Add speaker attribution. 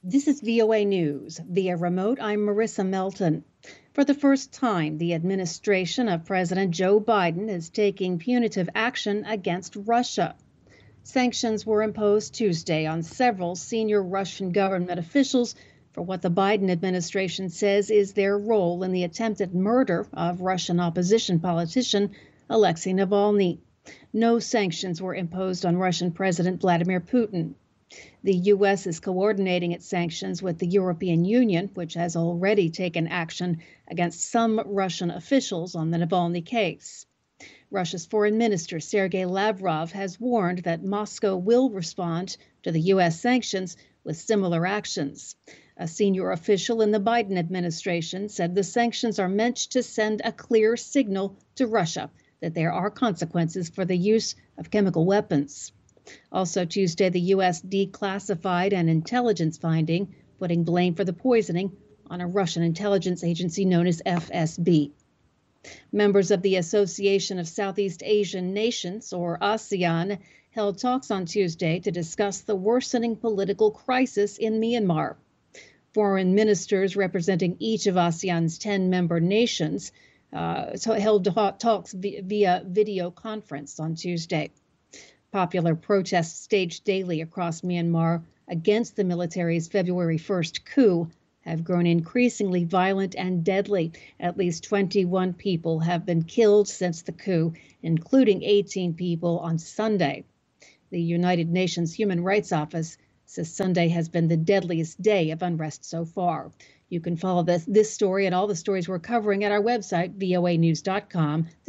Speaker 1: This is VOA News. Via remote, I'm Marissa Melton. For the first time, the administration of President Joe Biden is taking punitive action against Russia. Sanctions were imposed Tuesday on several senior Russian government officials for what the Biden administration says is their role in the attempted murder of Russian opposition politician Alexei Navalny. No sanctions were imposed on Russian President Vladimir Putin. The U.S. is coordinating its sanctions with the European Union, which has already taken action against some Russian officials on the Navalny case. Russia's Foreign Minister Sergei Lavrov has warned that Moscow will respond to the U.S. sanctions with similar actions. A senior official in the Biden administration said the sanctions are meant to send a clear signal to Russia that there are consequences for the use of chemical weapons. Also Tuesday, the U.S. declassified an intelligence finding, putting blame for the poisoning on a Russian intelligence agency known as FSB. Members of the Association of Southeast Asian Nations, or ASEAN, held talks on Tuesday to discuss the worsening political crisis in Myanmar. Foreign ministers representing each of ASEAN's 10 member nations held talks via video conference on Tuesday. Popular protests staged daily across Myanmar against the military's February 1st coup have grown increasingly violent and deadly. At least 21 people have been killed since the coup, including 18 people on Sunday. The United Nations Human Rights Office says Sunday has been the deadliest day of unrest so far. You can follow this story and all the stories we're covering at our website, voanews.com.